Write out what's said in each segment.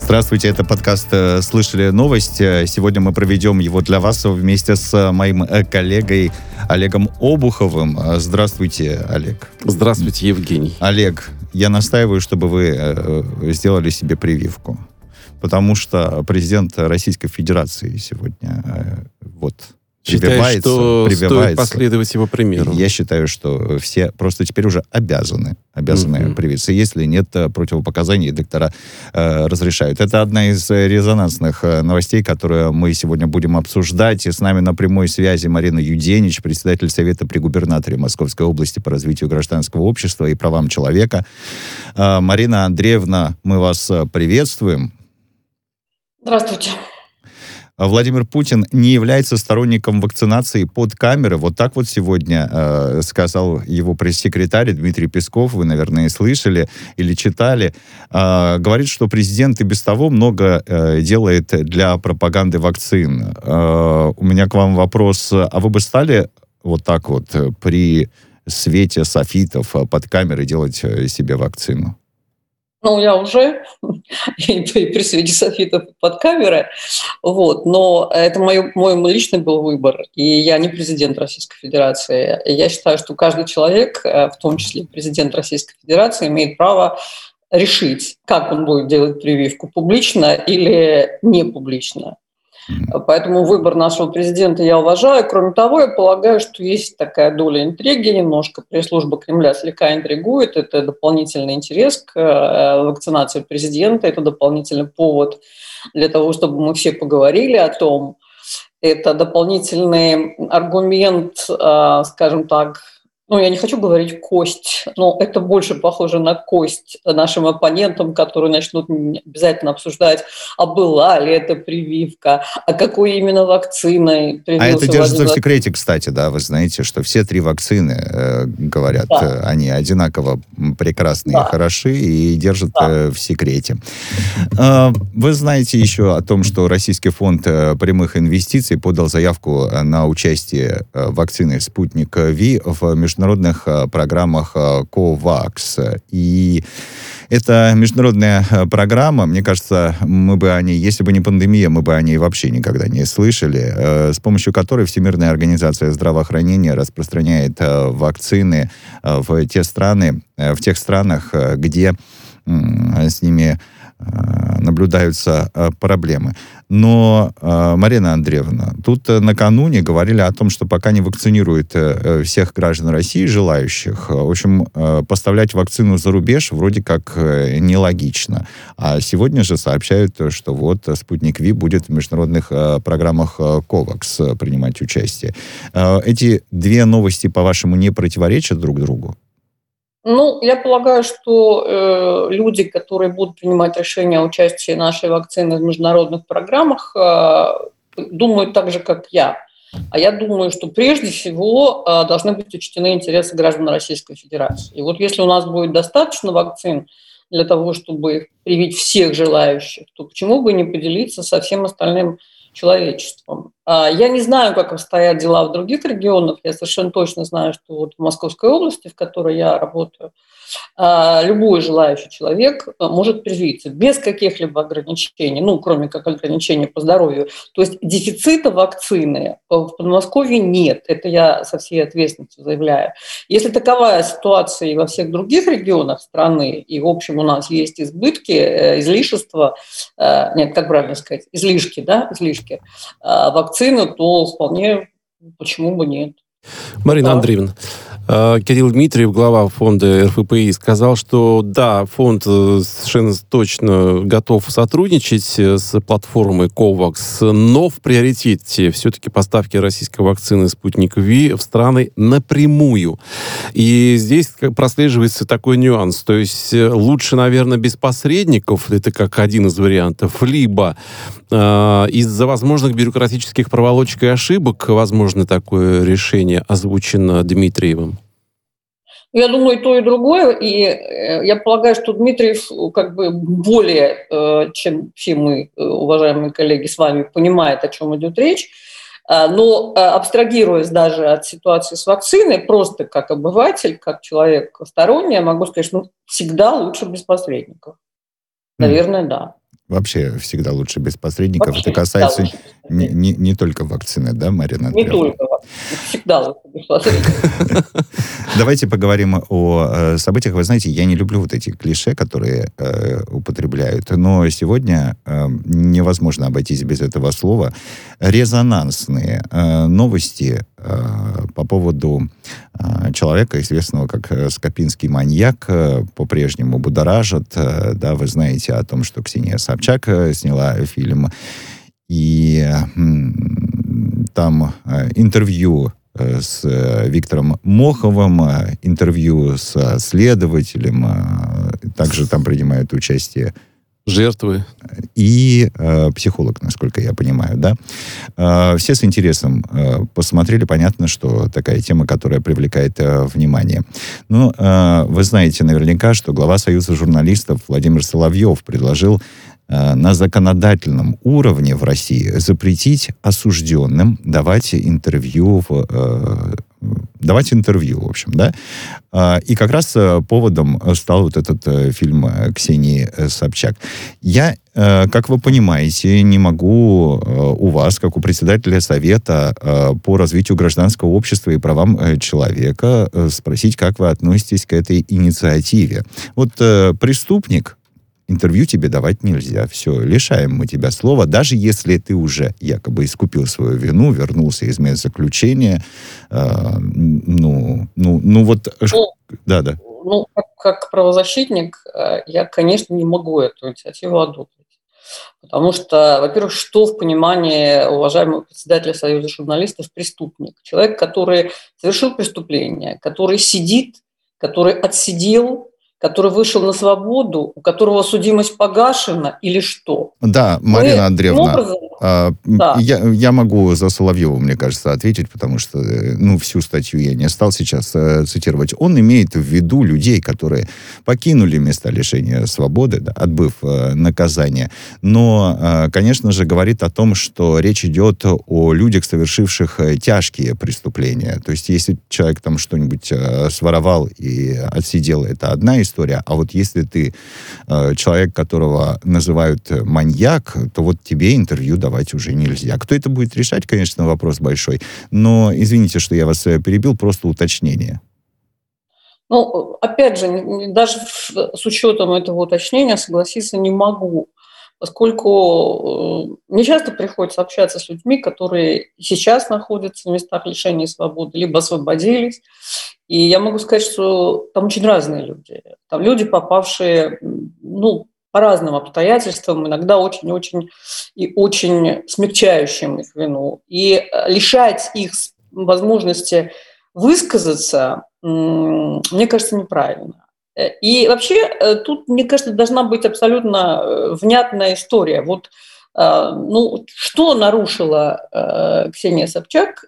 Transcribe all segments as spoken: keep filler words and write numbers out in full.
Здравствуйте, это подкаст «Слышали новость». Сегодня мы проведем его для вас вместе с моим коллегой Олегом Обуховым. Здравствуйте, Олег. Здравствуйте, Евгений. Олег, я настаиваю, чтобы вы сделали себе прививку, потому что президент Российской Федерации сегодня вот... Считаешь, что стоит последовать его примеру? Я считаю, что все просто теперь уже обязаны, обязаны mm-hmm. привиться. Если нет противопоказаний, доктора э, разрешают. Это одна из резонансных новостей, которые мы сегодня будем обсуждать. И с нами на прямой связи Марина Юденич, председатель Совета при губернаторе Московской области по развитию гражданского общества и правам человека. Э, Марина Андреевна, мы вас приветствуем. Здравствуйте. Владимир Путин не является сторонником вакцинации под камеры. Вот так вот сегодня э, сказал его пресс-секретарь Дмитрий Песков. Вы, наверное, слышали или читали. Э, говорит, что президент и без того много э, делает для пропаганды вакцин. Э, у меня к вам вопрос. А вы бы стали вот так вот при свете софитов под камерой делать себе вакцину? Ну, я уже и при свете софитов под камерой, вот, но это мой, мой личный был выбор, и я не президент Российской Федерации. Я считаю, что каждый человек, в том числе президент Российской Федерации, имеет право решить, как он будет делать прививку, публично или не публично. Поэтому выбор нашего президента я уважаю. Кроме того, я полагаю, что есть такая доля интриги немножко. Пресс-служба Кремля слегка интригует. Это дополнительный интерес к вакцинации президента. Это дополнительный повод для того, чтобы мы все поговорили о том. Это дополнительный аргумент, скажем так, ну, я не хочу говорить кость, но это больше похоже на кость нашим оппонентам, которые начнут обязательно обсуждать, а была ли это прививка, а какой именно вакциной привился. А это держится в секрете, кстати, да, вы знаете, что все три вакцины, э, говорят, да. они одинаково прекрасны да. и хороши, и держат да. э, в секрете. Э, вы знаете еще о том, что Российский фонд прямых инвестиций подал заявку на участие вакцины «Спутник Ви» в международном международных программах COVAX. И эта международная программа, мне кажется, мы бы о ней, если бы не пандемия, мы бы о ней вообще никогда не слышали, с помощью которой Всемирная организация здравоохранения распространяет вакцины в те страны, в тех странах, где с ними наблюдаются проблемы. Но, Марина Андреевна, тут накануне говорили о том, что пока не вакцинируют всех граждан России, желающих, в общем, поставлять вакцину за рубеж вроде как нелогично. А сегодня же сообщают, что вот «Спутник Ви» будет в международных программах COVAX принимать участие. Эти две новости, по-вашему, не противоречат друг другу? Ну, я полагаю, что э, люди, которые будут принимать решение о участии нашей вакцины в международных программах, э, думают так же, как я. А я думаю, что прежде всего э, должны быть учтены интересы граждан Российской Федерации. И вот если у нас будет достаточно вакцин для того, чтобы привить всех желающих, то почему бы не поделиться со всем остальным человечеством? Я не знаю, как обстоят дела в других регионах. Я совершенно точно знаю, что вот в Московской области, в которой я работаю, любой желающий человек может привиться без каких-либо ограничений, ну, кроме как ограничений по здоровью. То есть дефицита вакцины в Подмосковье нет. Это я со всей ответственностью заявляю. Если таковая ситуация и во всех других регионах страны, и, в общем, у нас есть избытки, излишества, нет, как правильно сказать, излишки, да, излишки вакцины, то вполне почему бы нет. Марина да. Андреевна, Кирилл Дмитриев, глава фонда эр эф пэ и, сказал, что да, фонд совершенно точно готов сотрудничать с платформой COVAX, но в приоритете все-таки поставки российской вакцины «Спутник Ви» в страны напрямую. И здесь прослеживается такой нюанс. То есть лучше, наверное, без посредников, это как один из вариантов, либо э, из-за возможных бюрократических проволочек и ошибок, возможно, такое решение озвучено Дмитриевым. Я думаю, и то, и другое. И я полагаю, что Дмитриев как бы более, чем все мы, уважаемые коллеги, с вами, понимает, о чем идет речь. Но абстрагируясь даже от ситуации с вакциной, просто как обыватель, как человек сторонний, я могу сказать, что ну, всегда лучше без посредников. Наверное, да. вообще всегда лучше без посредников. Вообще Это касается не, не, не, не только вакцины, да, Марина Не Андреевна? только вакцины. Всегда лучше без посредников. Давайте поговорим о э, событиях. Вы знаете, я не люблю вот эти клише, которые э, употребляют, но сегодня э, невозможно обойтись без этого слова. Резонансные э, новости э, по поводу э, человека, известного как Скопинский маньяк, э, по-прежнему будоражат. Э, да, вы знаете о том, что Ксения Собчак э, сняла фильм, и э, там э, интервью с Виктором Моховым, интервью с следователем, также там принимают участие жертвы и э, психолог, насколько я понимаю, да. Э, все с интересом э, посмотрели, понятно, что такая тема, которая привлекает э, внимание. Ну, э, вы знаете наверняка, что глава Союза журналистов Владимир Соловьев предложил на законодательном уровне в России запретить осужденным давать интервью, в, э, давать интервью, в общем, да. И как раз поводом стал вот этот фильм Ксении Собчак. Я, как вы понимаете, не могу у вас, как у председателя Совета по развитию гражданского общества и правам человека, спросить, как вы относитесь к этой инициативе. Вот преступник, интервью тебе давать нельзя. Все, лишаем мы тебя слова, даже если ты уже якобы искупил свою вину, вернулся из медзаключения. Э, ну, ну, ну вот... Ну, да, да. Ну, как, как правозащитник, я, конечно, не могу эту инициативу одобрить. Потому что, во-первых, что в понимании уважаемого председателя Союза журналистов преступник? Человек, который совершил преступление, который сидит, который отсидел, который вышел на свободу, у которого судимость погашена или что? Да, Марина Мы, Андреевна, образом, а, да. я, я могу за Соловьева, мне кажется, ответить, потому что, ну, всю статью я не стал сейчас э, цитировать. Он имеет в виду людей, которые покинули места лишения свободы, да, отбыв э, наказание. Но, э, конечно же, говорит о том, что речь идет о людях, совершивших тяжкие преступления. То есть, если человек там что-нибудь э, своровал и отсидел, это одна история. История. А вот если ты э, человек, которого называют маньяк, то вот тебе интервью давать уже нельзя. Кто это будет решать, конечно, вопрос большой. Но извините, что я вас перебил, просто уточнение. Ну, опять же, даже с учетом этого уточнения согласиться не могу, поскольку мне часто приходится общаться с людьми, которые сейчас находятся в местах лишения свободы, либо освободились. И я могу сказать, что там очень разные люди. Там люди, попавшие, ну, по разным обстоятельствам, иногда очень-очень и очень смягчающим их вину. И лишать их возможности высказаться, мне кажется, неправильно. И вообще тут, мне кажется, должна быть абсолютно внятная история. Вот, ну, что нарушила Ксения Собчак,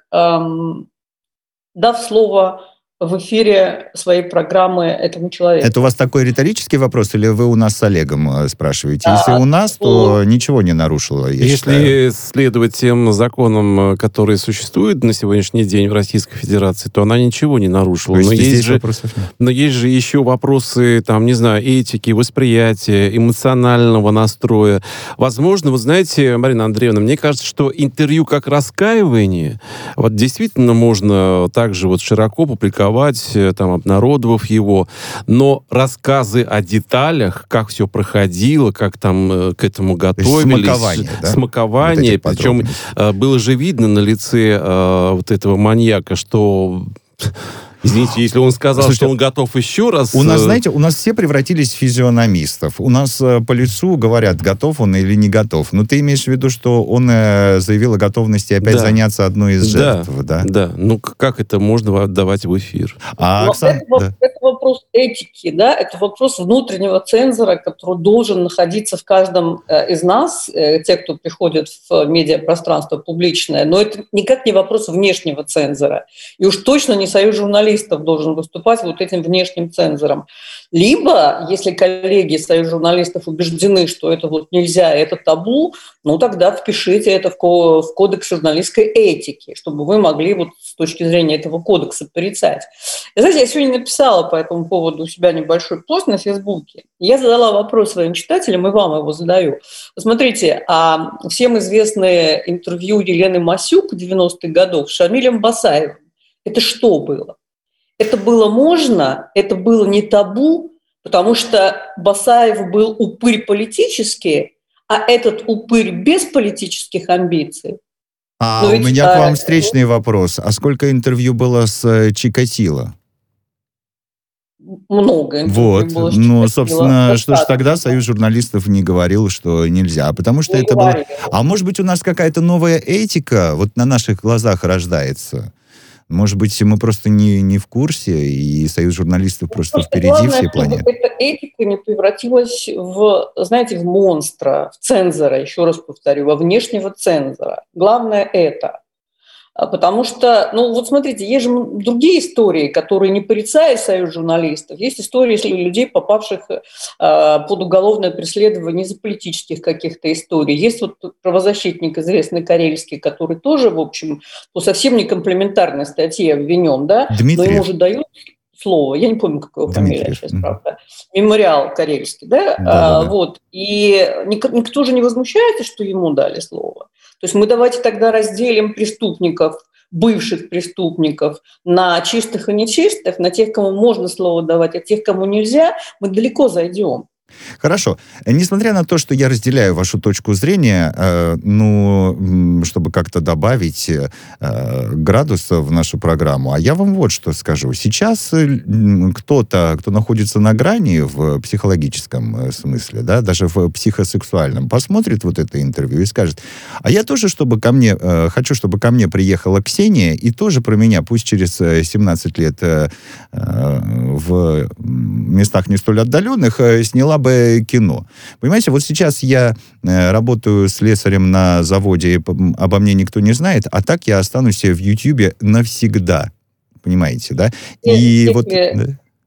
дав слово в эфире своей программы этому человеку. Это у вас такой риторический вопрос, или вы у нас с Олегом спрашиваете? А, Если у нас, то ну, ничего не нарушило, я Если считаю. следовать тем законам, которые существуют на сегодняшний день в Российской Федерации, то она ничего не нарушила. То есть но, здесь есть же, вопросов нет. но есть же еще вопросы, там, не знаю, этики, восприятия, эмоционального настроя. Возможно, вы знаете, Марина Андреевна, мне кажется, что интервью как раскаивание, вот действительно можно также вот широко публиковать, там, обнародовав его, но рассказы о деталях, как все проходило, как там к этому готовились, смакование, да? смакование, Вот причем было же видно на лице э, вот этого маньяка, что... Извините, если он сказал, Слушайте, что он готов еще раз... У нас, знаете, у нас все превратились в физиономистов. У нас э, по лицу говорят, готов он или не готов. Но ты имеешь в виду, что он э, заявил о готовности опять да. заняться одной из жертв, да? Да, да. Ну как это можно отдавать в эфир? А, Оксан... это, да. это вопрос этики, да, это вопрос внутреннего цензора, который должен находиться в каждом э, из нас, э, те, кто приходит в медиапространство публичное. Но это никак не вопрос внешнего цензора. И уж точно не союз журналистов журналистов должен выступать вот этим внешним цензором. Либо, если коллеги Союз журналистов убеждены, что это вот нельзя, это табу, ну тогда впишите это в кодекс журналистской этики, чтобы вы могли вот с точки зрения этого кодекса порицать. И, знаете, я сегодня написала по этому поводу у себя небольшой пост на Фейсбуке. Я задала вопрос своим читателям, и вам его задаю. Посмотрите, а всем известное интервью Елены Масюк девяностых годов с Шамилем Басаевым, это что было? Это было можно, это было не табу, потому что Басаев был упырь политический, а этот упырь без политических амбиций. А у меня к вам встречный вопрос. А сколько интервью было с Чикатило? Много интервью вот. было с Ну, Чикатило. собственно, что ж тогда Союз журналистов не говорил, что нельзя, потому что не это говорили. было... А может быть, у нас какая-то новая этика вот на наших глазах рождается? Может быть, мы просто не, не в курсе, и Союз журналистов просто, просто впереди главное, всей планеты. Чтобы эта этика не превратилась в, знаете, в монстра, в цензора, еще раз повторю, во внешнего цензора. Главное это. Потому что, ну вот смотрите, есть же другие истории, которые не порицают Союз журналистов. Есть истории людей, попавших э, под уголовное преследование из-за политических каких-то историй. Есть вот правозащитник известный карельский, который тоже, в общем, по совсем не комплементарной статье обвинен, да, Дмитриев. но ему же дают слово, я не помню, какая его фамилия Дмитриев. сейчас, правда, Мемориал карельский, да, да, да, а, да. вот, и никто же не возмущается, что ему дали слово. То есть мы давайте тогда разделим преступников, бывших преступников, на чистых и нечистых, на тех, кому можно слово давать, а тех, кому нельзя, мы далеко зайдем. Хорошо. Несмотря на то, что я разделяю вашу точку зрения, э, ну, чтобы как-то добавить э, градуса в нашу программу, а я вам вот что скажу. Сейчас кто-то, кто находится на грани в психологическом смысле, да, даже в психосексуальном, посмотрит вот это интервью и скажет, а я тоже, чтобы ко мне, э, хочу, чтобы ко мне приехала Ксения и тоже про меня, пусть через семнадцать лет э, в местах не столь отдаленных, э, сняла бы кино. Понимаете, вот сейчас я э, работаю слесарем на заводе, обо мне никто не знает, а так я останусь в Ютьюбе навсегда. Понимаете, да? И если, вот... Да.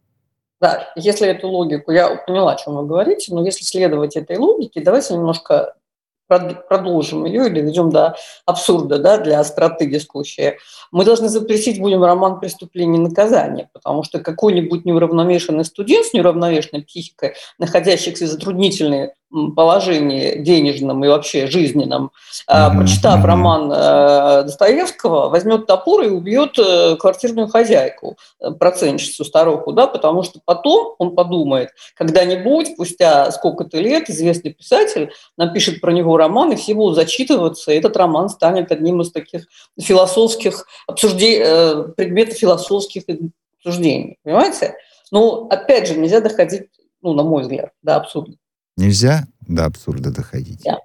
Да, если эту логику, я поняла, о чем вы говорите, но если следовать этой логике, давайте немножко продолжим ее или дойдем до абсурда, да, для остроты дискуссии. Мы должны запретить будем роман «Преступление и наказание», потому что какой-нибудь неуравновешенный студент с неуравновешенной психикой, находящийся в затруднительной положении денежном и вообще жизненном, mm-hmm. прочитав mm-hmm. роман Достоевского, возьмет топор и убьет квартирную хозяйку, процентщицу, старуху, да, потому что потом он подумает, когда-нибудь, спустя сколько-то лет, известный писатель напишет про него роман, и все будут зачитываться, и этот роман станет одним из таких философских обсуждений, предметов философских обсуждений, понимаете? Но, опять же, нельзя доходить, ну, на мой взгляд, до абсурда. Нельзя до абсурда доходить. Да.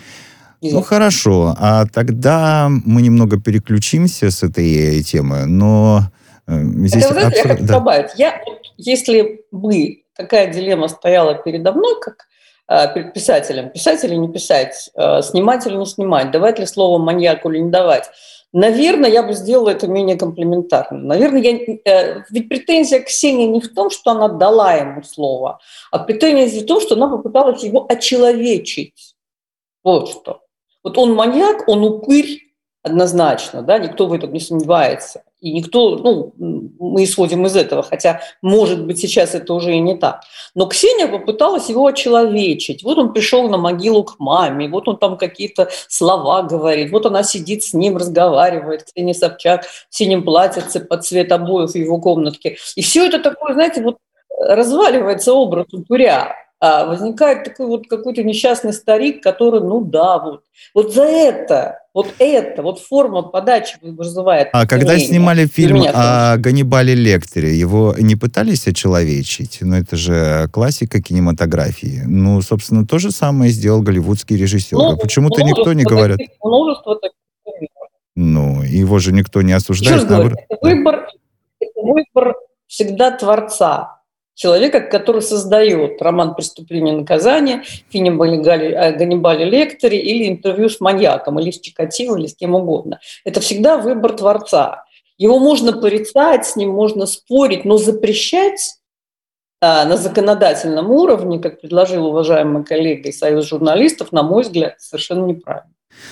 Ну, хорошо. А тогда мы немного переключимся с этой темы, но здесь... Это, вы знаете, абсурд... я хочу да. добавить. Я, если бы такая дилемма стояла передо мной, как э, перед писателем, писать или не писать, э, снимать или не снимать, давать ли слово маньяку или не давать, наверное, я бы сделала это менее комплементарно. Наверное, я, э, ведь претензия к Ксении не в том, что она дала ему слово, а претензия в том, что она попыталась его очеловечить. Вот что. Вот он маньяк, он упырь, однозначно, да, никто в этом не сомневается. И никто, ну, мы исходим из этого, хотя, может быть, сейчас это уже и не так. Но Ксения попыталась его очеловечить. Вот он пришел на могилу к маме, вот он там какие-то слова говорит, вот она сидит с ним, разговаривает, Ксения Собчак в синем платьице под цвет обоев в его комнатке. И все это такое, знаете, вот разваливается образ упыря. А возникает такой вот какой-то несчастный старик, который, ну да, вот, вот за это, вот это, вот форма подачи вызывает. А когда снимали фильм о Ганнибале Лектере, его не пытались очеловечить? Ну, это же классика кинематографии. Ну, собственно, то же самое сделал голливудский режиссер. Ну, почему-то никто не говорит. Множество таких. Ну, его же никто не осуждает. Еще раз говорю, это выбор, это выбор всегда творца. Человека, который создает роман «Преступление и наказание», фильм о Ганнибале Лектере или интервью с маньяком, или с Чикатило, или с кем угодно. Это всегда выбор творца. Его можно порицать, с ним можно спорить, но запрещать а, на законодательном уровне, как предложил уважаемый коллега из Союза журналистов, на мой взгляд, совершенно неправильно.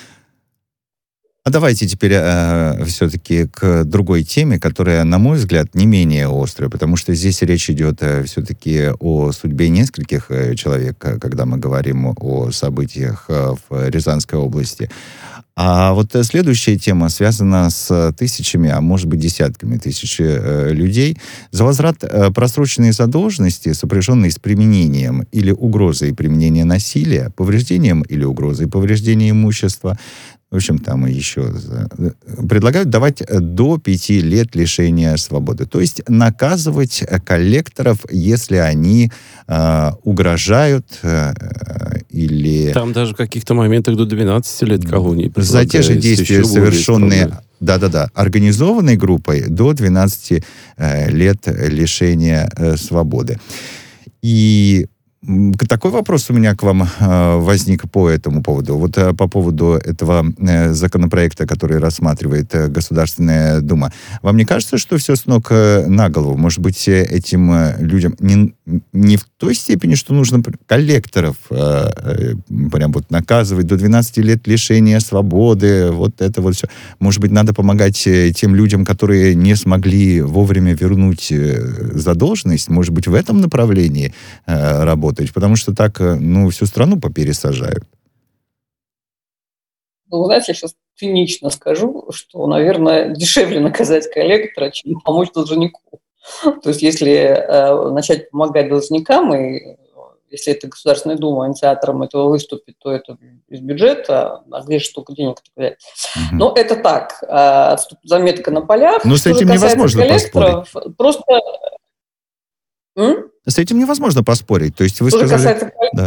А давайте теперь э, все-таки к другой теме, которая, на мой взгляд, не менее острая, потому что здесь речь идет э, все-таки о судьбе нескольких э, человек, когда мы говорим о событиях э, в Рязанской области. А вот э, следующая тема связана с тысячами, а может быть десятками тысяч э, людей за возврат э, просроченной задолженности, сопряженной с применением или угрозой применения насилия, повреждением или угрозой повреждения имущества. В общем, там еще предлагают давать до пяти лет лишения свободы. То есть наказывать коллекторов, если они э, угрожают э, или... Там даже в каких-то моментах до двенадцати лет колонии. За те же действия, совершенные... Да-да-да, организованной группой до двенадцати э, лет лишения э, свободы. И... Такой вопрос у меня к вам э, возник по этому поводу. Вот э, по поводу этого э, законопроекта, который рассматривает э, Государственная Дума. Вам не кажется, что все с ног э, на голову? Может быть, этим э, людям не, не в той степени, что нужно коллекторов э, э, прям вот наказывать до двенадцати лет лишения свободы, вот это вот все. Может быть, надо помогать э, тем людям, которые не смогли вовремя вернуть э, задолженность? Может быть, в этом направлении э, работать? Потому что так, ну, всю страну попересажают. Ну, знаете, я сейчас цинично скажу, что, наверное, дешевле наказать коллектора, чем помочь должнику. То есть, если э, начать помогать должникам, и если это Государственная Дума инициатором этого выступит, то это из бюджета, а где же столько денег взять? Угу. Но это так, э, заметка на полях. Но с этим невозможно поспорить. Просто... М? С этим невозможно поспорить. То есть вы Что сказали... касается... Да.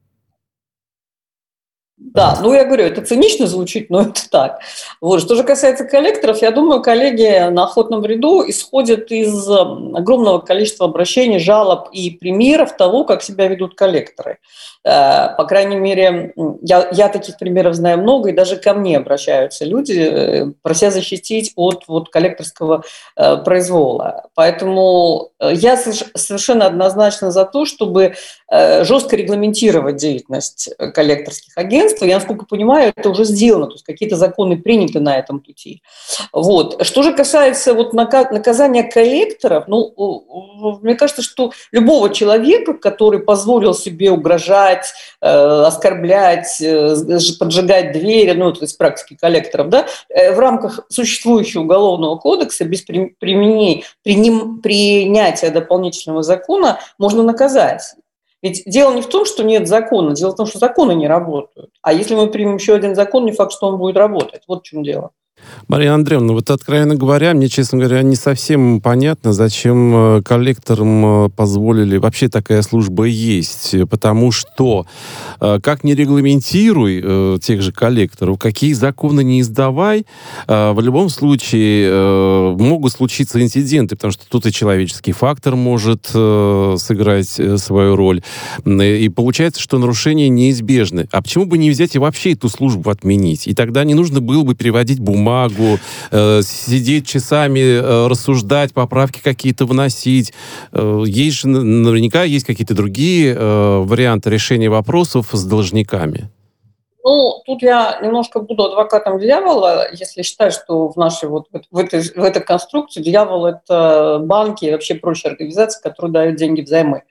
Да, ну я говорю, это цинично звучит, но это так. Вот. Что же касается коллекторов, я думаю, коллеги на охотном ряду исходят из огромного количества обращений, жалоб и примеров того, как себя ведут коллекторы. По крайней мере, я, я таких примеров знаю много, и даже ко мне обращаются люди, прося защитить от вот, коллекторского произвола. Поэтому я совершенно однозначно за то, чтобы жестко регламентировать деятельность коллекторских агентств. Я, насколько понимаю, это уже сделано, то есть какие-то законы приняты на этом пути. Вот. Что же касается вот наказания коллекторов, ну, мне кажется, что любого человека, который позволил себе угрожать, э, оскорблять, э, поджигать двери, ну, то есть практики коллекторов, да, э, в рамках существующего уголовного кодекса без применения, приним, принятия дополнительного закона можно наказать. Ведь дело не в том, что нет закона, дело в том, что законы не работают. А если мы примем еще один закон, не факт, что он будет работать. Вот в чем дело. Мария Андреевна, вот откровенно говоря, мне, честно говоря, не совсем понятно, зачем коллекторам позволили, вообще такая служба есть, потому что, как ни регламентируй тех же коллекторов, какие законы не издавай, в любом случае могут случиться инциденты, потому что тут и человеческий фактор может сыграть свою роль, и получается, что нарушения неизбежны. А почему бы не взять и вообще эту службу отменить? И тогда не нужно было бы переводить бумагу, бумагу, э, сидеть часами, э, рассуждать, поправки какие-то вносить. Э, есть же, наверняка есть какие-то другие э, варианты решения вопросов с должниками. Ну, тут я немножко буду адвокатом дьявола, если считать, что в нашей вот в этой, в этой конструкции дьявол – это банки и вообще прочие организации, которые дают деньги взаймы.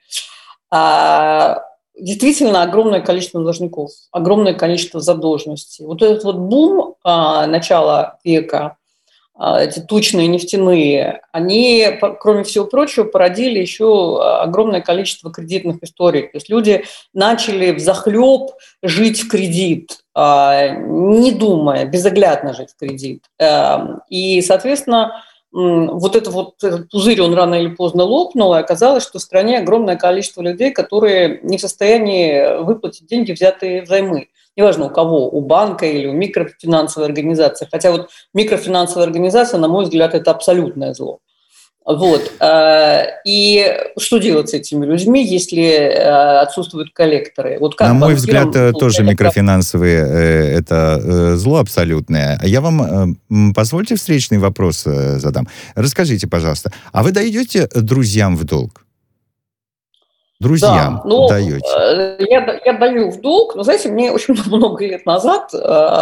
А, действительно, огромное количество должников, огромное количество задолженностей. Вот этот вот бум а, начала века, а, эти тучные нефтяные, они, кроме всего прочего, породили еще огромное количество кредитных историй. То есть люди начали взахлеб жить в кредит, а, не думая, безоглядно жить в кредит. А, и, соответственно, вот, это вот этот пузырь, он рано или поздно лопнул, и оказалось, что в стране огромное количество людей, которые не в состоянии выплатить деньги, взятые взаймы. Неважно у кого, у банка или у микрофинансовой организации. Хотя вот микрофинансовая организация, на мой взгляд, это абсолютное зло. Вот. И что делать с этими людьми, если отсутствуют коллекторы? Вот как На мой взгляд, тоже микрофинансовые – это зло абсолютное. Я вам, позвольте, встречный вопрос задам. Расскажите, пожалуйста, а вы даете друзьям в долг? Друзьям да, ну, даете? Я, я даю в долг, но, знаете, мне очень много лет назад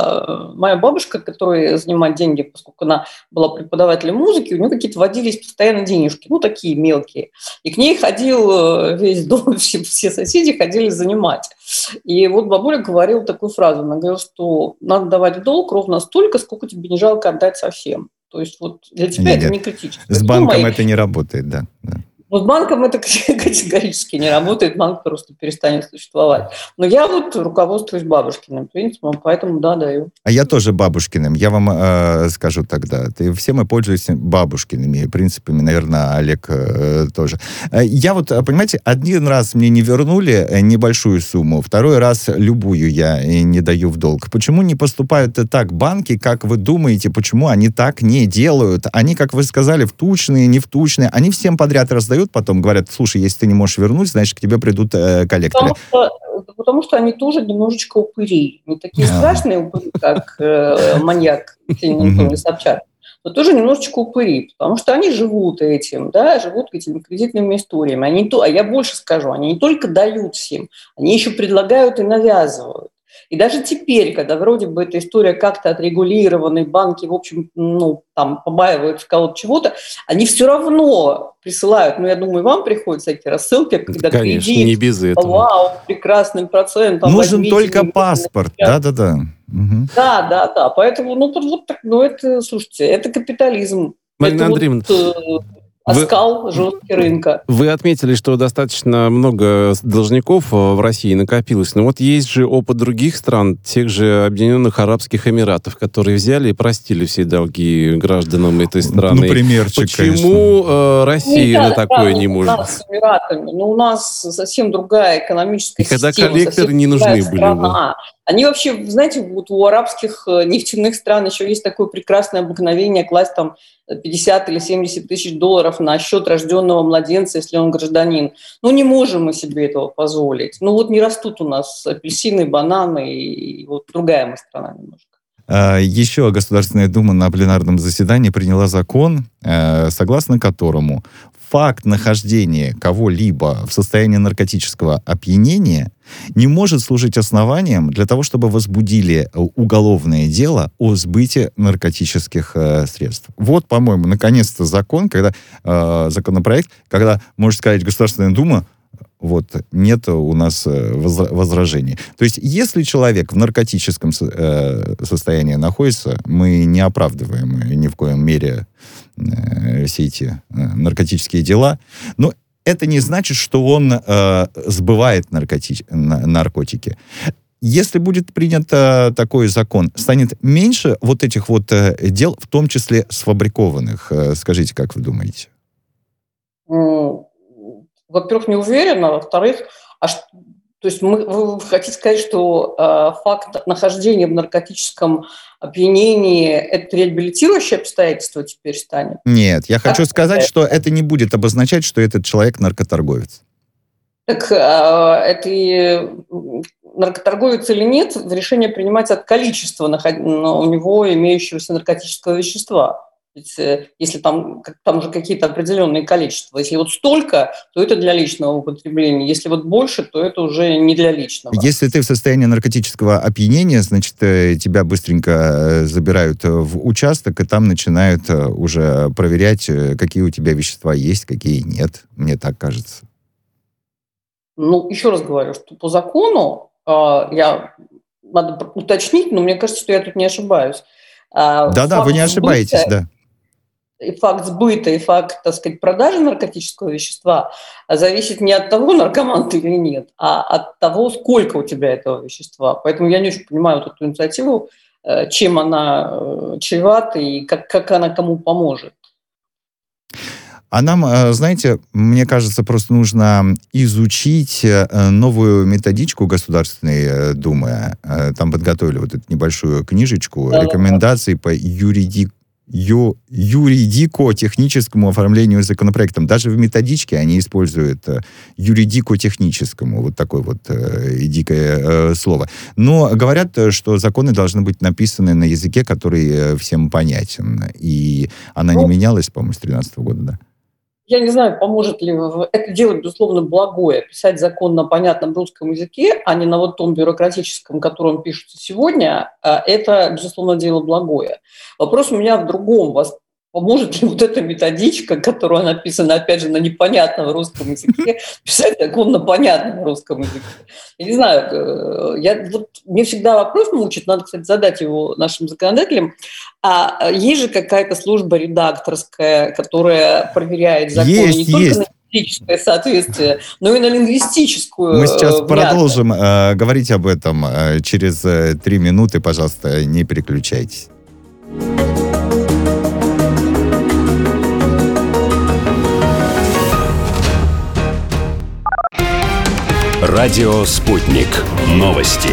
э, моя бабушка, которая занимает деньги, поскольку она была преподавателем музыки, у нее какие-то водились постоянно денежки, ну, такие мелкие. И к ней ходил весь дом, все, все соседи ходили занимать. И вот бабуля говорила такую фразу, она говорила, что надо давать в долг ровно столько, сколько тебе не жалко отдать совсем. То есть вот для тебя нет, это не критично. С банком это не работает, да. да. Но с банком это категорически не работает, банк просто перестанет существовать. Но я вот руководствуюсь бабушкиным принципом, поэтому да, даю. А я тоже бабушкиным. Я вам э, скажу тогда. Ты, все мы пользуемся бабушкиными принципами, наверное, Олег э, тоже. Я вот, понимаете, один раз мне не вернули небольшую сумму, второй раз любую я не даю в долг. Почему не поступают так банки, как вы думаете, почему они так не делают? Они, как вы сказали, втучные, не втучные, они всем подряд раздают, потом говорят, слушай, если ты не можешь вернуть, значит, к тебе придут э, коллекторы. Потому что, потому что они тоже немножечко упыри. Не такие а. страшные упыри, как э, маньяк Анатолий Собчак, но тоже немножечко упыри, потому что они живут этим, да, живут этими кредитными историями. Они то, а я больше скажу, они не только дают всем, они еще предлагают и навязывают. И даже теперь, когда вроде бы эта история как-то отрегулирована, и банки, в общем, ну, там, побаиваются кого-то чего-то, они все равно присылают, ну, я думаю, вам приходят всякие рассылки, когда конечно, кредит, не без этого. Вау, прекрасный процент. Там, нужен только паспорт, да-да-да. Угу. Да, да, да, поэтому, ну, вот так, ну, это, слушайте, это капитализм. Марина это Андреевна, вот, оскал вы, жесткий рынка. Вы отметили, что достаточно много должников в России накопилось. Но вот есть же опыт других стран, тех же Объединенных Арабских Эмиратов, которые взяли и простили все долги гражданам этой страны. Ну, примерчик, Почему э, Россия ну, на такое да, не у может? Нас с Эмиратами, ну, у нас совсем другая экономическая и система. И когда коллекторы не нужны были бы. Они вообще, знаете, вот у арабских нефтяных стран еще есть такое прекрасное обыкновение класть там пятьдесят или семьдесят тысяч долларов на счет рожденного младенца, если он гражданин. Ну, не можем мы себе этого позволить. Ну, вот не растут у нас апельсины, бананы, и вот другая мы страна немножко. Еще Государственная Дума на пленарном заседании приняла закон, согласно которому факт нахождения кого-либо в состоянии наркотического опьянения не может служить основанием для того, чтобы возбудили уголовное дело о сбыте наркотических э, средств. Вот, по-моему, наконец-то закон, когда э, законопроект, когда, можно сказать, Государственная Дума, вот, нет у нас возражений. То есть, если человек в наркотическом э, состоянии находится, мы не оправдываем ни в коем мере э, все эти э, наркотические дела, но это не значит, что он э, сбывает наркоти- наркотики. Если будет принят э, такой закон, станет меньше вот этих вот э, дел, в том числе сфабрикованных. Э, скажите, как вы думаете? Mm. Во-первых, не уверена, во-вторых, а что, то есть мы, вы хотите сказать, что э, факт нахождения в наркотическом опьянении – это реабилитирующее обстоятельство теперь станет? Нет, я хочу как сказать, это? что это не будет обозначать, что этот человек наркоторговец. Так э, это наркоторговец или нет, решение принимается от количества наход... у него имеющегося наркотического вещества. Если там, там уже какие-то определенные количества. Если вот столько, то это для личного употребления. Если вот больше, то это уже не для личного. Если ты в состоянии наркотического опьянения, значит, тебя быстренько забирают в участок, и там начинают уже проверять, какие у тебя вещества есть, какие нет. Мне так кажется. Ну, еще раз говорю, что по закону, э, я, надо уточнить, но мне кажется, что я тут не ошибаюсь. Да-да, вы не ошибаетесь, сбыта, да. И факт сбыта, и факт, так сказать, продажи наркотического вещества зависит не от того, наркоман ты или нет, а от того, сколько у тебя этого вещества. Поэтому я не очень понимаю вот эту инициативу, чем она чревата и как, как она кому поможет. А нам, знаете, мне кажется, просто нужно изучить новую методичку Государственной Думы. Там подготовили вот эту небольшую книжечку, да, рекомендаций по юриди... ю, юридико-техническому оформлению законопроектом. Даже в методичке они используют э, юридико-техническому, вот такое вот э, дикое э, слово. Но говорят, что законы должны быть написаны на языке, который э, всем понятен. И она ну, не менялась, по-моему, с две тысячи тринадцатого года, да? Я не знаю, поможет ли это делать, безусловно, благое. Писать закон на понятном русском языке, а не на вот том бюрократическом, которым пишется сегодня, это, безусловно, дело благое. Вопрос у меня в другом. Вас поможет ли вот эта методичка, которая написана, опять же, на непонятном русском языке, писать закон на понятном русском языке? Я не знаю, я, вот, мне всегда вопрос мучит, надо, кстати, задать его нашим законодателям. А есть же какая-то служба редакторская, которая проверяет законы есть, не только есть. на лингвистическое соответствие, но и на лингвистическую. Мы сейчас внятность. продолжим э, говорить об этом э, через э, три минуты. Пожалуйста, не переключайтесь. Радио «Спутник». Новости.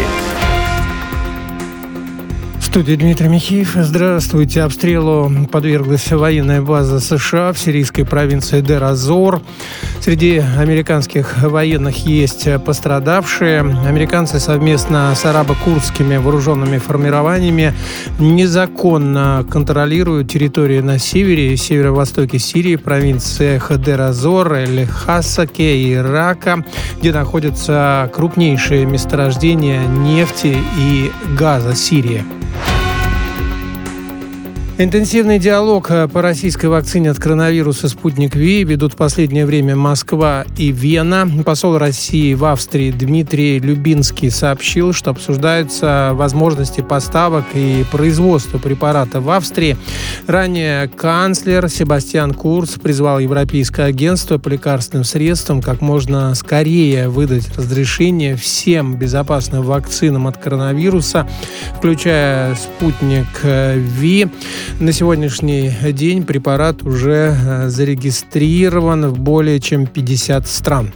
В студии Дмитрий Михеев. Здравствуйте. Обстрелу подверглась военная база США в сирийской провинции Дейр-эз-Зор. Среди американских военных есть пострадавшие. Американцы совместно с арабо-курдскими вооруженными формированиями незаконно контролируют территории на севере и северо-востоке Сирии, провинциях Дейр-эз-Зор, Эль-Хасаке и Рака, где находятся крупнейшие месторождения нефти и газа Сирии. Интенсивный диалог по российской вакцине от коронавируса «Спутник Ви» ведут в последнее время Москва и Вена. Посол России в Австрии Дмитрий Любинский сообщил, что обсуждаются возможности поставок и производства препарата в Австрии. Ранее канцлер Себастьян Курц призвал Европейское агентство по лекарственным средствам как можно скорее выдать разрешение всем безопасным вакцинам от коронавируса, включая «Спутник Ви». На сегодняшний день препарат уже зарегистрирован в более чем пятьдесят стран.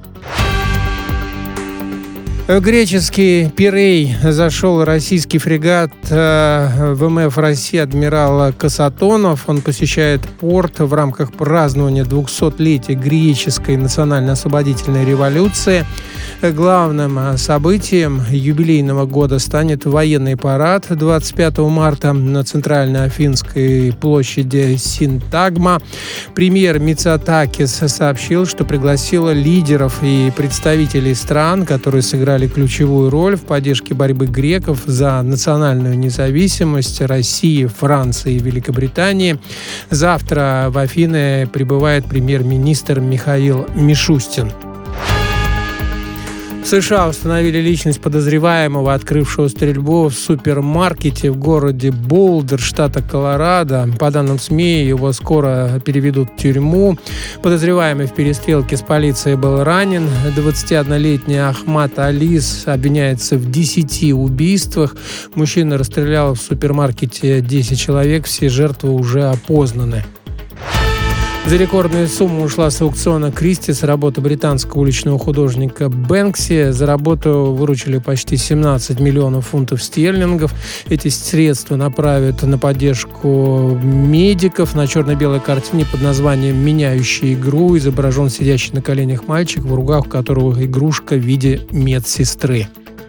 В греческий Пирей зашел российский фрегат ВМФ России «Адмирал Касатонов». Он посещает порт в рамках празднования двухсотлетия греческой национально-освободительной революции. Главным событием юбилейного года станет военный парад двадцать пятого марта на центральной Афинской площади Синтагма. Премьер Мицотакис сообщил, что пригласил лидеров и представителей стран, которые сыграли ключевую роль в поддержке борьбы греков за национальную независимость России, Франции и Великобритании. Завтра в Афины прибывает премьер-министр Михаил Мишустин. В США установили личность подозреваемого, открывшего стрельбу в супермаркете в городе Болдер, штата Колорадо. По данным СМИ, его скоро переведут в тюрьму. Подозреваемый в перестрелке с полицией был ранен. двадцатиоднолетний Ахмад Алис обвиняется в десяти убийствах. Мужчина расстрелял в супермаркете десять человек. Все жертвы уже опознаны. За рекордную сумму ушла с аукциона Кристис работа британского уличного художника Бэнкси. За работу выручили почти семнадцать миллионов фунтов стерлингов. Эти средства направят на поддержку медиков. На черно-белой картине под названием «Меняющая игру» изображен сидящий на коленях мальчик, в руках у которого игрушка в виде медсестры.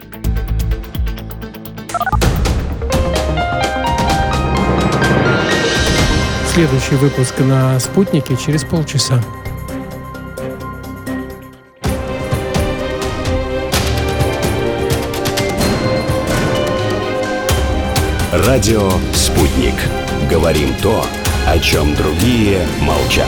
Следующий выпуск на «Спутнике» через полчаса. Радио «Спутник». Говорим то, о чем другие молчат.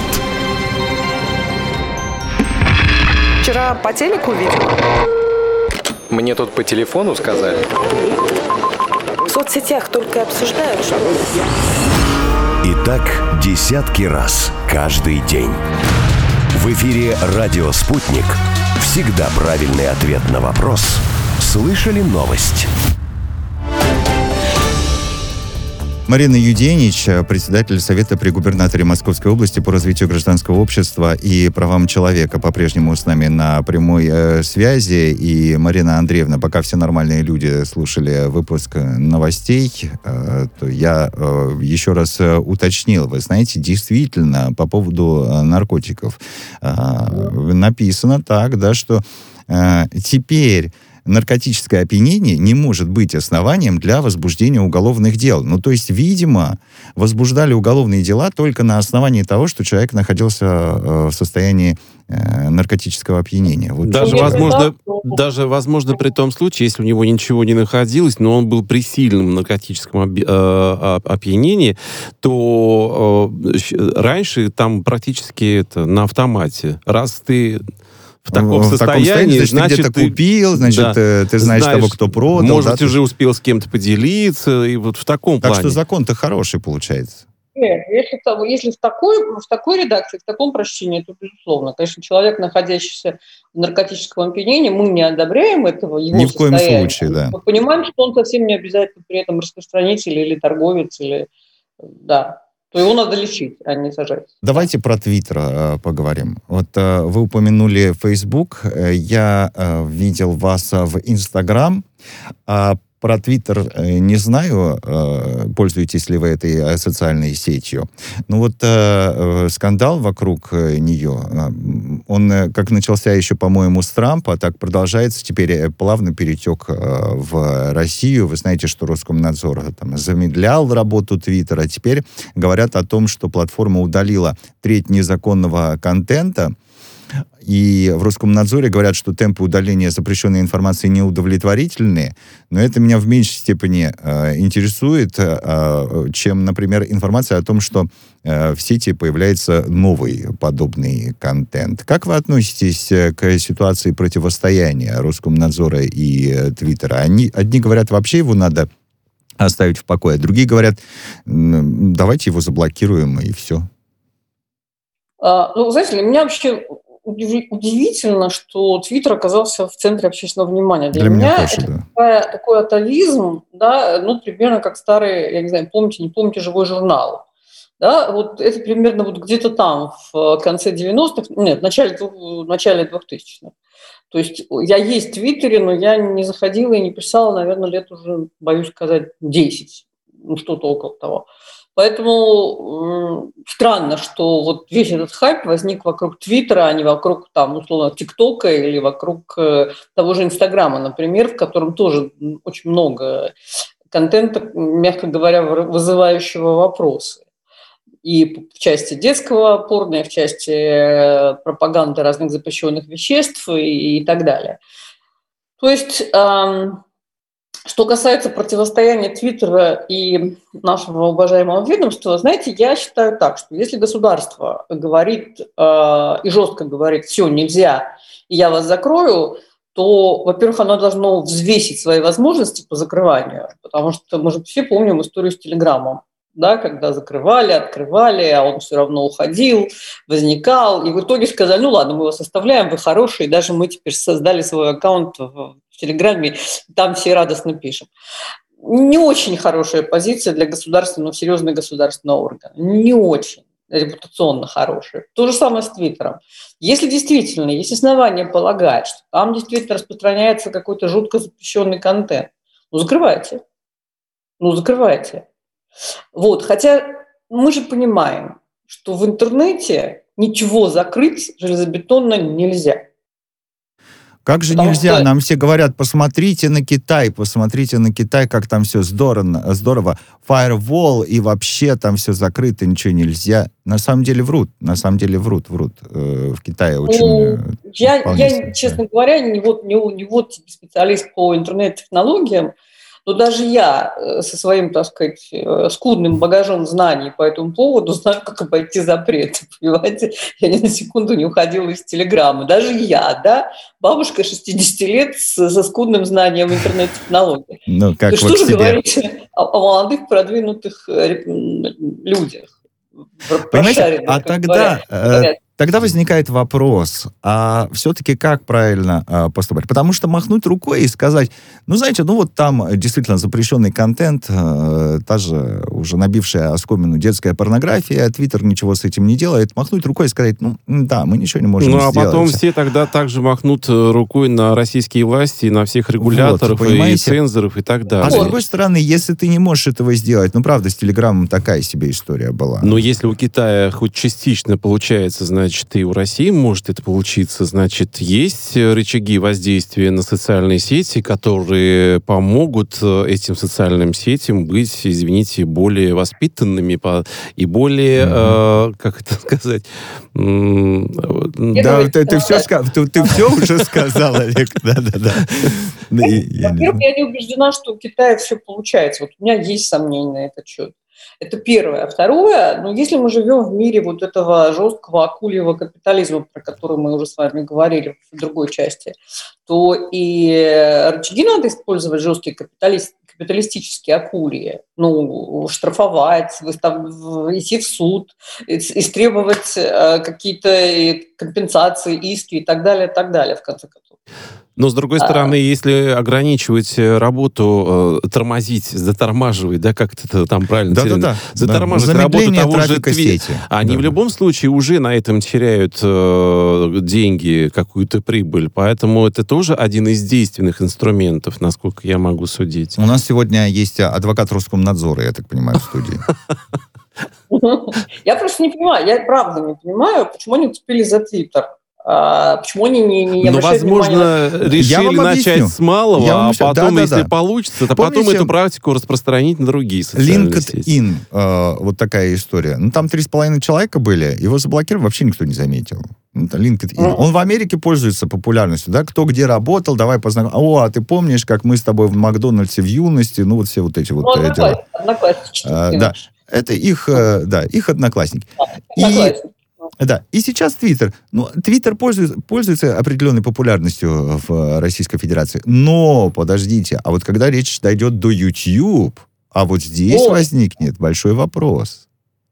Вчера по телеку видел. Мне тут по телефону сказали. В соцсетях только обсуждают, что... И так десятки раз каждый день. В эфире «Радио Спутник». Всегда правильный ответ на вопрос. Слышали новость? Марина Юденич, председатель Совета при губернаторе Московской области по развитию гражданского общества и правам человека, по-прежнему с нами на прямой э, связи. И Марина Андреевна, пока все нормальные люди слушали выпуск новостей, э, то я э, еще раз э, уточнил. Вы знаете, действительно, по поводу э, наркотиков э, написано так, да, что э, теперь наркотическое опьянение не может быть основанием для возбуждения уголовных дел. Ну, то есть, видимо, возбуждали уголовные дела только на основании того, что человек находился э, в состоянии э, наркотического опьянения. Вот даже, возможно, даже, возможно, при том случае, если у него ничего не находилось, но он был при сильном наркотическом оби- э, опьянении, то э, раньше там практически это на автомате. Раз ты в таком в состоянии, таком состоянии, значит, значит, ты где-то ты купил, значит, да, ты, ты знаешь, знаешь того, кто продал. Может, да, уже ты... успел с кем-то поделиться, и вот в таком так плане. Так что закон-то хороший получается. Нет, если, если в, такой, в такой редакции, в таком прочтении, то безусловно. Конечно, человек, находящийся в наркотическом опьянении, мы не одобряем этого, его Ни в коем состояния. случае, да. Мы понимаем, что он совсем не обязательно при этом распространитель или торговец, или... Да. То его надо лечить, а не сажать. Давайте про Твиттер э, поговорим. Вот э, вы упомянули Facebook, э, я э, видел вас в Инстаграм, а про Твиттер э, не знаю, э, пользуетесь ли вы этой э, социальной сетью. Ну вот э, э, скандал вокруг э, нее, э, он э, как начался еще, по-моему, с Трампа, так продолжается, теперь э, плавно перетек э, в Россию. Вы знаете, что Роскомнадзор э, там, замедлял работу Твиттера, а теперь говорят о том, что платформа удалила треть незаконного контента. И в Роскомнадзоре говорят, что темпы удаления запрещенной информации неудовлетворительные, но это меня в меньшей степени э, интересует, э, чем, например, информация о том, что э, в сети появляется новый подобный контент. Как вы относитесь к ситуации противостояния Роскомнадзора и э, Твиттера? Они, одни говорят, вообще его надо оставить в покое, другие говорят, давайте его заблокируем и все. А, ну, знаете, для меня вообще удивительно, что Твиттер оказался в центре общественного внимания. Для, Для меня, меня тоже, это да. такая, такой атовизм, да, ну, примерно как старый, я не знаю, помните, не помните, живой журнал. Да, вот это примерно вот где-то там, в конце девяностых, нет, в начале, в начале двухтысячных. То есть я есть в Твиттере, но я не заходила и не писала, наверное, лет уже, боюсь сказать, десять, ну, что-то около того. Поэтому э, странно, что вот весь этот хайп возник вокруг Твиттера, а не вокруг, там, условно, ТикТока или вокруг э, того же Инстаграма, например, в котором тоже очень много контента, мягко говоря, вызывающего вопросы. И в части детского порно, и в части пропаганды разных запрещенных веществ и, и так далее. То есть... Э, Что касается противостояния Твиттера и нашего уважаемого ведомства, знаете, я считаю так, что если государство говорит э, и жестко говорит, все, нельзя, и я вас закрою, то, во-первых, оно должно взвесить свои возможности по закрыванию, потому что мы же все помним историю с Телеграмом, да, когда закрывали, открывали, а он все равно уходил, возникал, и в итоге сказали, ну ладно, мы вас оставляем, вы хорошие, даже мы теперь создали свой аккаунт в в Телеграме, там все радостно пишем. Не очень хорошая позиция для государственного, серьезного государственного органа. Не очень репутационно хорошая. То же самое с Твиттером. Если действительно есть основания полагать, что там действительно распространяется какой-то жутко запрещенный контент, ну закрывайте. Ну закрывайте. Вот. Хотя мы же понимаем, что в интернете ничего закрыть железобетонно нельзя. Как же Потому нельзя? Что... Нам все говорят, посмотрите на Китай, посмотрите на Китай, как там все здорово, здорово. Firewall, и вообще там все закрыто, ничего нельзя. На самом деле врут, на самом деле врут, врут. В Китае очень... Ну, я, я честно говоря, не вот, не, не вот специалист по интернет-технологиям, но даже я со своим, так сказать, скудным багажом знаний по этому поводу знаю, как обойти запрет. Понимаете? Я ни на секунду не уходила из Телеграма. Даже я, да, бабушка шестидесяти лет со скудным знанием интернет-технологий. Ну, как То что же говорить о, о молодых, продвинутых людях? Понимаете, а тогда, э, Тогда возникает вопрос, а все-таки как правильно а, поступать? Потому что махнуть рукой и сказать, ну, знаете, ну вот там действительно запрещенный контент, а, та же уже набившая оскомину детская порнография, Твиттер ничего с этим не делает, махнуть рукой и сказать, ну, да, мы ничего не можем ну, сделать. Ну, а потом все тогда также махнут рукой на российские власти, на всех регуляторов вот, и цензоров и так далее. А с другой стороны, если ты не можешь этого сделать, ну, правда, с Телеграмом такая себе история была. Но если у Китая хоть частично получается, значит, Значит, и у России может это получиться. Значит, есть рычаги воздействия на социальные сети, которые помогут этим социальным сетям быть, извините, более воспитанными и более, mm-hmm. э, как это сказать... М- да, ты, ты, все, ты, ты все уже сказал, Олег. Да-да-да. Во-первых, я не убеждена, что у Китая все получается. Вот у меня есть сомнения на этот счет. Это первое. А второе, ну, если мы живем в мире вот этого жесткого акульего капитализма, про который мы уже с вами говорили в другой части, то и рычаги надо использовать жесткие капиталист, капиталистические акульи. Ну, штрафовать, выстав... идти в суд, истребовать какие-то компенсации, иски и так далее, и так далее, в конце концов. Но, с другой стороны, а... если ограничивать работу, э, тормозить, затормаживать, да, как это там правильно? Да, да, да. Затормаживать да. работу того же Твиттера. Они да. в любом случае уже на этом теряют э, деньги, какую-то прибыль. Поэтому это тоже один из действенных инструментов, насколько я могу судить. У нас сегодня есть адвокат Роскомнадзора, я так понимаю, в студии. Я просто не понимаю, я правда не понимаю, почему они уцепились за Твиттер. А, почему они не, не ну, возможно, решили начать с малого, а потом, да, да, если да. получится, то Помните, потом эту практику распространить на другие социальные сети. LinkedIn, э, вот такая история. Ну, там три с половиной человека были, его заблокировали, вообще никто не заметил. LinkedIn. Mm. Он в Америке пользуется популярностью, да, кто где работал, давай познакомимся. О, а ты помнишь, как мы с тобой в Макдональдсе в юности, ну, вот все вот эти вот ну, дела. Одноклассники. А, да, это их, э, да, их одноклассники. Да, И... Да, и сейчас Твиттер. Ну, Твиттер пользуется, пользуется определенной популярностью в Российской Федерации. Но, подождите, а вот когда речь дойдет до YouTube, а вот здесь вот. возникнет большой вопрос.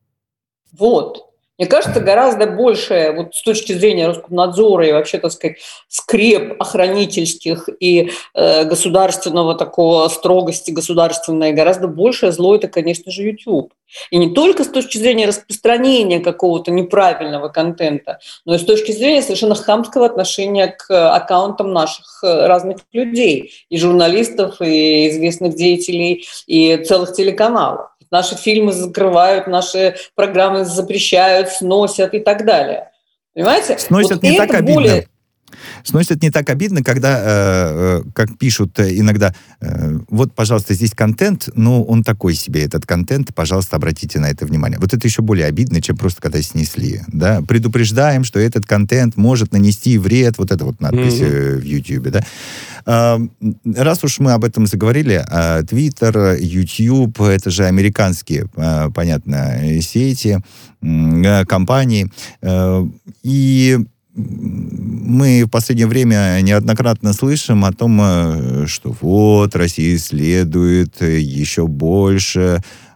Вот. Мне кажется, гораздо больше, вот с точки зрения Роскомнадзора и вообще, так сказать, скреп охранительских и э, государственного такого строгости государственной, гораздо больше зло это, конечно же, YouTube. И не только с точки зрения распространения какого-то неправильного контента, но и с точки зрения совершенно хамского отношения к аккаунтам наших разных людей, и журналистов, и известных деятелей, и целых телеканалов. Наши фильмы закрывают, наши программы запрещают, сносят и так далее. Понимаете? Сносят вот не так обидно. Более... Сносят не так обидно, когда, э, как пишут иногда, э, вот, пожалуйста, здесь контент, но он такой себе, этот контент, пожалуйста, обратите на это внимание. Вот это еще более обидно, чем просто когда снесли. Да? Предупреждаем, что этот контент может нанести вред, вот это вот надпись mm-hmm. в YouTube. Да? Э, раз уж мы об этом заговорили, э, Twitter, YouTube, это же американские, э, понятно, сети, э, компании, э, и мы в последнее время неоднократно слышим о том, что вот Россия следует еще больше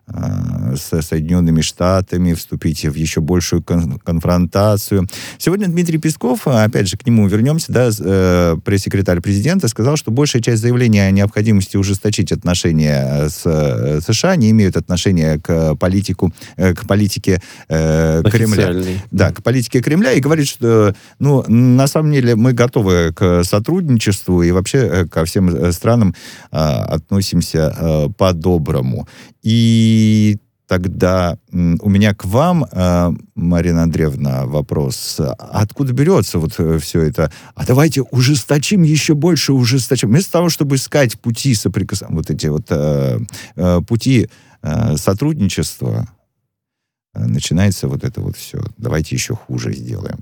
с Соединенными Штатами, вступить в еще большую кон- конфронтацию. Сегодня Дмитрий Песков, опять же, к нему вернемся, да, пресс-секретарь президента, сказал, что большая часть заявления о необходимости ужесточить отношения с США не имеют отношения к политику, к политике э, Кремля. Да, к политике Кремля, и говорит, что, ну, на самом деле мы готовы к сотрудничеству и вообще ко всем странам э, относимся э, по-доброму. И тогда у меня к вам, Марина Андреевна, вопрос. Откуда берется вот все это? А давайте ужесточим еще больше, ужесточим. Вместо того, чтобы искать пути соприкосновения, вот эти вот пути сотрудничества, начинается вот это вот все. Давайте еще хуже сделаем.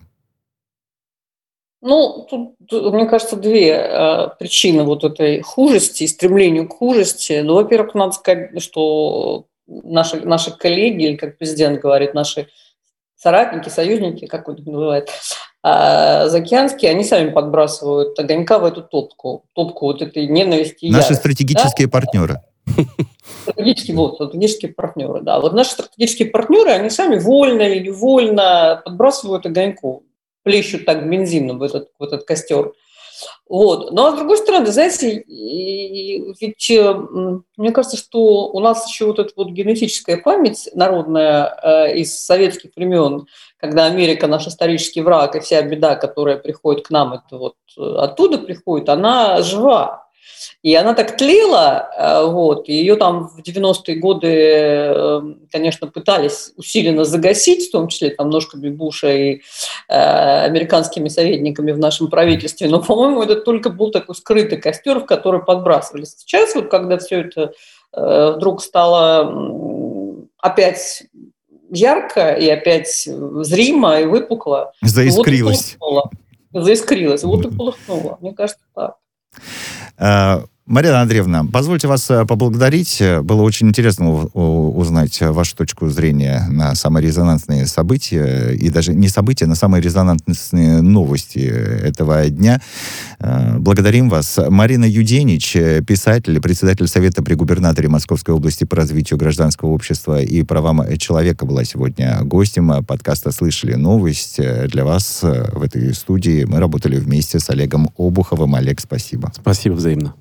Ну, тут, мне кажется, две э, причины вот этой хужести, стремлению к хужести. Ну, во-первых, надо сказать, что наши, наши коллеги, или, как президент говорит, наши соратники, союзники, как он их называет, э, заокеанские, они сами подбрасывают огонька в эту топку, топку вот этой ненависти и Наши ярости, стратегические да? партнеры. Стратегические, вот, стратегические партнеры, да. Вот наши стратегические партнеры, они сами вольно или невольно подбрасывают огоньку, плещут так бензином в этот, в этот костер. Вот. Ну, а с другой стороны, знаете, ведь мне кажется, что у нас еще вот эта вот генетическая память народная э, из советских времен, когда Америка наш исторический враг, и вся беда, которая приходит к нам, это вот оттуда приходит, она жива. И она так тлела, вот, и ее там в девяностые годы, конечно, пытались усиленно загасить, в том числе там ножками Буша и э, американскими советниками в нашем правительстве, но, по-моему, это только был такой скрытый костер, в который подбрасывались. Сейчас, вот, когда все это э, вдруг стало опять ярко и опять зримо и выпукло, заискрилось. Вот заискрилось, вот и полыхнуло, мне кажется, так. Марина Андреевна, позвольте вас поблагодарить. Было очень интересно узнать вашу точку зрения на самые резонансные события, и даже не события, на самые резонансные новости этого дня. Благодарим вас. Марина Юденич, писатель, председатель Совета при губернаторе Московской области по развитию гражданского общества и правам человека, была сегодня гостем подкаста «Слышали новость». Для вас в этой студии мы работали вместе с Олегом Обуховым. Олег, спасибо. Спасибо взаимно.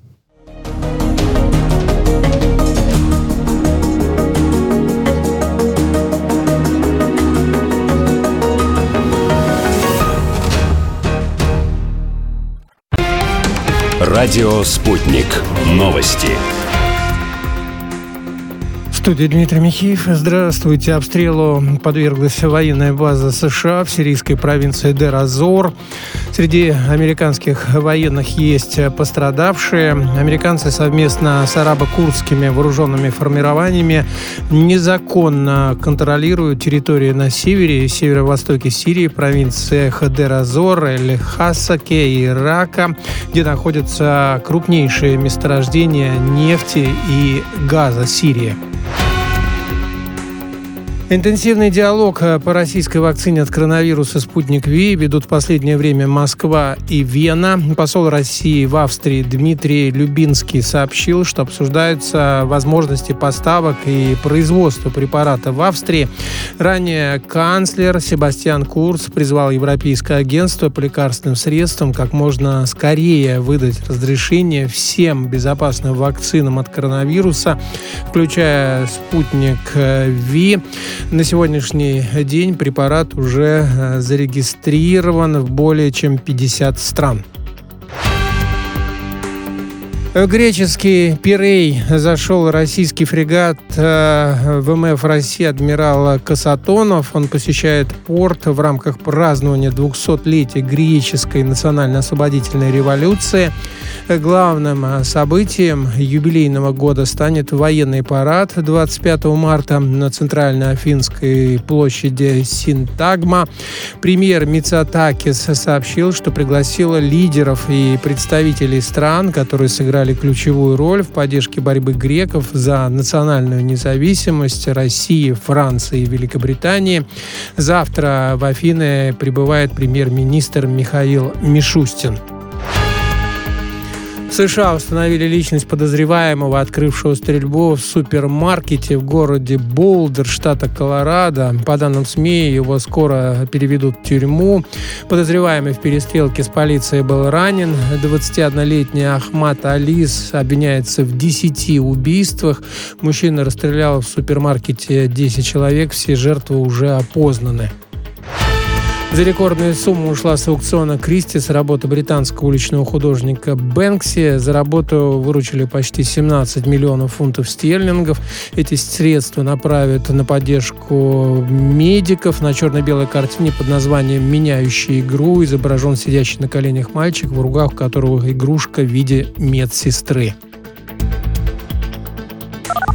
Радио «Спутник». Новости. В студии Дмитрий Михеев. Здравствуйте. Обстрелу подверглась военная база США в сирийской провинции Дейр-эз-Зор. Среди американских военных есть пострадавшие. Американцы совместно с арабо-курдскими вооруженными формированиями незаконно контролируют территории на севере и северо-востоке Сирии, провинциях Дейр-эз-Зор, Эль-Хасаке и Рака, где находятся крупнейшие месторождения нефти и газа Сирии. Интенсивный диалог по российской вакцине от коронавируса «Спутник Ви» ведут в последнее время Москва и Вена. Посол России в Австрии Дмитрий Любинский сообщил, что обсуждаются возможности поставок и производства препарата в Австрии. Ранее канцлер Себастьян Курц призвал Европейское агентство по лекарственным средствам как можно скорее выдать разрешение всем безопасным вакцинам от коронавируса, включая «Спутник Ви». На сегодняшний день препарат уже зарегистрирован в более чем пятьдесят стран. В греческий Пирей зашел российский фрегат ВМФ России «Адмирал Касатонов». Он посещает порт в рамках празднования двухсотлетия греческой национально-освободительной революции. Главным событием юбилейного года станет военный парад двадцать пятого марта на центральной Афинской площади Синтагма. Премьер Мицотакис сообщил, что пригласил лидеров и представителей стран, которые сыграли ключевую роль в поддержке борьбы греков за национальную независимость России, Франции и Великобритании. Завтра в Афины прибывает премьер-министр Михаил Мишустин. В США установили личность подозреваемого, открывшего стрельбу в супермаркете в городе Болдер, штата Колорадо. По данным СМИ, его скоро переведут в тюрьму. Подозреваемый в перестрелке с полицией был ранен. двадцатиоднолетний Ахмад Алис обвиняется в десяти убийствах. Мужчина расстрелял в супермаркете десять человек. Все жертвы уже опознаны. За рекордную сумму ушла с аукциона Кристис работа британского уличного художника Бэнкси. За работу выручили почти семнадцать миллионов фунтов стерлингов. Эти средства направят на поддержку медиков. На черно-белой картине под названием «Меняющая игру» изображен сидящий на коленях мальчик, в руках которого игрушка в виде медсестры.